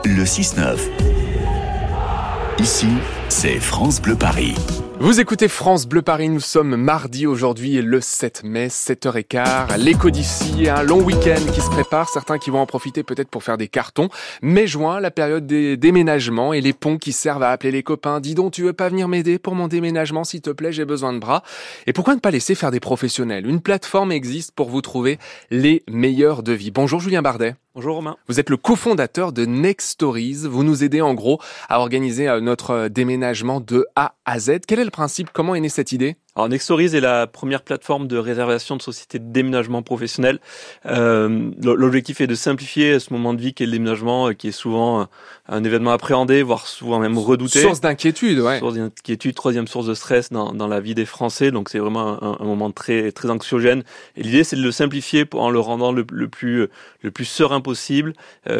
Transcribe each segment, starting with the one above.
le 6-9. Ici, c'est France Bleu Paris. Vous écoutez France Bleu Paris, nous sommes mardi aujourd'hui, le 7 mai, 7h15. L'écho d'ici, un long week-end qui se prépare, certains qui vont en profiter peut-être pour faire des cartons. Mai-juin, la période des déménagements et les ponts qui servent à appeler les copains. Dis donc, tu veux pas venir m'aider pour mon déménagement, s'il te plaît, j'ai besoin de bras. Et pourquoi ne pas laisser faire des professionnels ? Une plateforme existe pour vous trouver les meilleurs devis. Bonjour Julien Bardet. Bonjour Romain. Vous êtes le cofondateur de Next Stories. Vous nous aidez en gros à organiser notre déménagement de A à Z. Quel est le principe ? Comment est née cette idée ? Alors Next Stories est la première plateforme de réservation de sociétés de déménagement professionnel. L'objectif est de simplifier ce moment de vie qu'est le déménagement, qui est souvent un événement appréhendé, voire souvent même redouté. Source d'inquiétude, ouais. Source d'inquiétude, troisième source de stress dans la vie des Français. Donc c'est vraiment un moment très très anxiogène. Et l'idée c'est de le simplifier en le rendant le plus serein possible,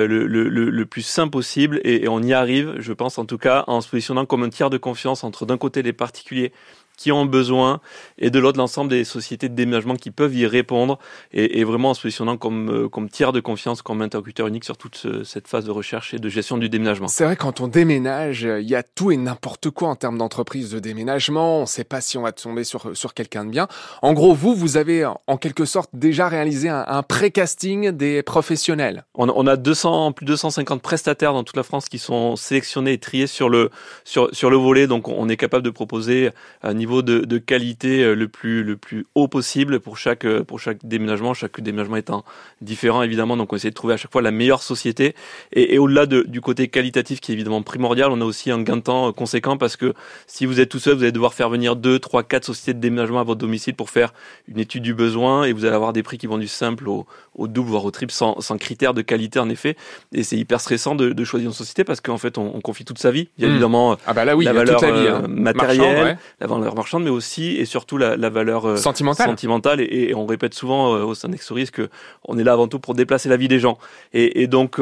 le plus simple possible. Et on y arrive, je pense en tout cas, en se positionnant comme un tiers de confiance entre d'un côté les particuliers qui ont besoin, et de l'autre l'ensemble des sociétés de déménagement qui peuvent y répondre, et vraiment en se positionnant comme tiers de confiance, comme interlocuteur unique sur toute cette phase de recherche et de gestion du déménagement. C'est vrai, quand on déménage, il y a tout et n'importe quoi en termes d'entreprise de déménagement, on ne sait pas si on va tomber sur quelqu'un de bien. En gros, vous avez en quelque sorte déjà réalisé un pré-casting des professionnels. On a plus de 250 prestataires dans toute la France qui sont sélectionnés et triés sur le volet, donc on est capable de proposer un niveau de qualité le plus haut possible pour chaque déménagement étant différent évidemment, donc on essaie de trouver à chaque fois la meilleure société, et au-delà du côté qualitatif qui est évidemment primordial, on a aussi un gain de temps conséquent, parce que si vous êtes tout seul, vous allez devoir faire venir 2, 3, 4 sociétés de déménagement à votre domicile pour faire une étude du besoin, et vous allez avoir des prix qui vont du simple au double voire au triple sans critères de qualité en effet, et c'est hyper stressant de choisir une société, parce qu'en fait on confie toute sa vie. Il y a évidemment la valeur matérielle, la valeur marchande, mais aussi et surtout la valeur sentimentale, et on répète souvent au sein d'Next Stories que on est là avant tout pour déplacer la vie des gens, et donc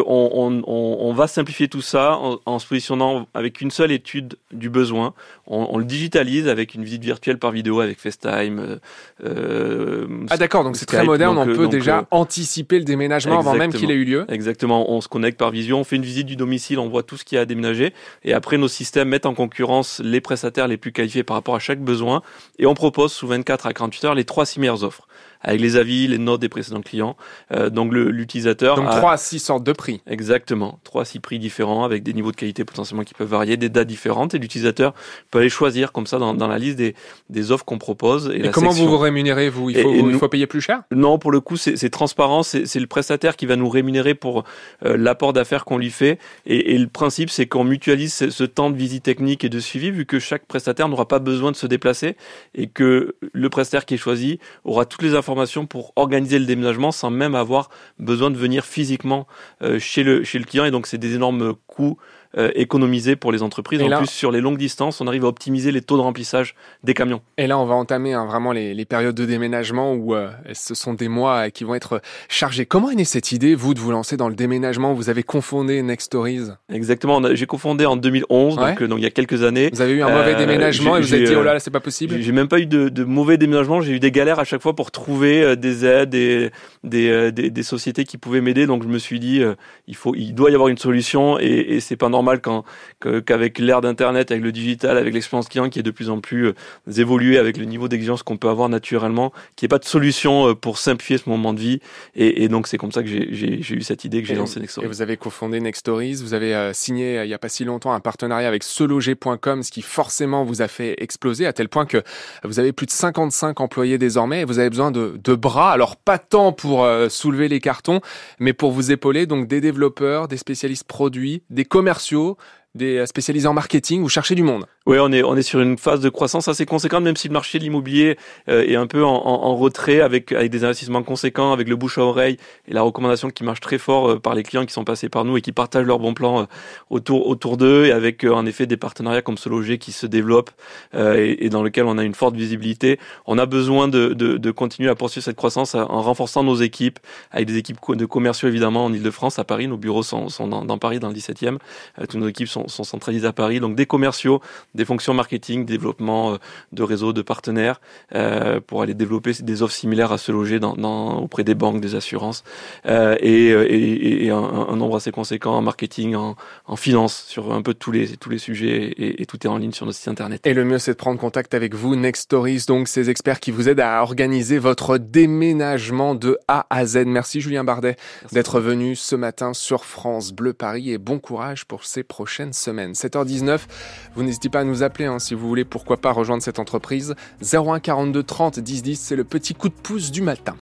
on va simplifier tout ça en se positionnant avec une seule étude du besoin. On le digitalise avec une visite virtuelle par vidéo avec FaceTime. D'accord, donc c'est très moderne, on peut déjà anticiper le déménagement avant même qu'il ait eu lieu. Exactement, on se connecte par visio, on fait une visite du domicile, on voit tout ce qu'il y a à déménager, et après nos systèmes mettent en concurrence les prestataires les plus qualifiés par rapport à chaque besoin, et on propose sous 24 à 48 heures les 3-6 meilleures offres, avec les avis, les notes des précédents clients. Donc l'utilisateur... Donc 3 à 6 sortes de prix. Exactement, 3 à 6 prix différents, avec des niveaux de qualité potentiellement qui peuvent varier, des dates différentes, et l'utilisateur peut aller choisir comme ça dans la liste des offres qu'on propose. Et comment vous vous rémunérez, vous ? Il faut payer plus cher ? Non, pour le coup c'est transparent, c'est le prestataire qui va nous rémunérer pour l'apport d'affaires qu'on lui fait, et le principe c'est qu'on mutualise ce temps de visite technique et de suivi, vu que chaque prestataire n'aura pas besoin de se déplacer, et que le prestataire qui est choisi aura toutes les informations pour organiser le déménagement sans même avoir besoin de venir physiquement chez le client, et donc c'est des énormes coûts économisés pour les entreprises. En plus, sur les longues distances, on arrive à optimiser les taux de remplissage des camions. Et là, on va entamer vraiment les périodes de déménagement où ce sont des mois qui vont être chargés. Comment est née cette idée, vous, de vous lancer dans le déménagement ? Vous avez cofondé Next Stories. Exactement, j'ai cofondé en 2011, donc il y a quelques années. Vous avez eu un mauvais déménagement et vous avez dit, oh là, c'est pas possible ? J'ai même pas eu de mauvais déménagement, j'ai eu des galères à chaque fois pour trouver des aides, des sociétés qui pouvaient m'aider, donc je me suis dit, il doit y avoir une solution, et c'est pas normal qu'avec l'ère d'internet, avec le digital, avec l'expérience client qui est de plus en plus évoluée, avec le niveau d'exigence qu'on peut avoir naturellement, qu'il n'y ait pas de solution pour simplifier ce moment de vie, et donc c'est comme ça que j'ai eu cette idée, que j'ai lancé Next Stories. Et vous avez cofondé Next Stories, vous avez signé il n'y a pas si longtemps un partenariat avec seloger.com, ce qui forcément vous a fait exploser, à tel point que vous avez plus de 55 employés désormais, et vous avez besoin de bras, alors pas tant pour soulever les cartons, mais pour vous épauler, donc des développeurs, des spécialistes produits, des commerciaux, des spécialisés en marketing, vous cherchez du monde. Oui, on est sur une phase de croissance assez conséquente, même si le marché de l'immobilier est un peu en retrait, avec des investissements conséquents, avec le bouche à oreille et la recommandation qui marche très fort par les clients qui sont passés par nous et qui partagent leurs bons plans autour d'eux, et avec en effet des partenariats comme Se Loger qui se développent et dans lequel on a une forte visibilité. On a besoin de continuer à poursuivre cette croissance en renforçant nos équipes, avec des équipes de commerciaux évidemment en Ile-de-France, à Paris. Nos bureaux sont dans Paris, dans le 17e. Toutes nos équipes sont centralisées à Paris, donc des commerciaux, des fonctions marketing, développement de réseaux, de partenaires, pour aller développer des offres similaires à Se Loger auprès des banques, des assurances, et un nombre assez conséquent en marketing, en finance, sur un peu tous les sujets, et tout est en ligne sur notre site internet. Et le mieux, c'est de prendre contact avec vous, Next Stories, donc ces experts qui vous aident à organiser votre déménagement de A à Z. Merci Julien Bardet d'être venu ce matin sur France Bleu Paris, et bon courage pour ces prochaines semaines. 7h19, vous n'hésitez pas à nous appeler si vous voulez, pourquoi pas rejoindre cette entreprise. 01 42 30 10 10, c'est le petit coup de pouce du matin.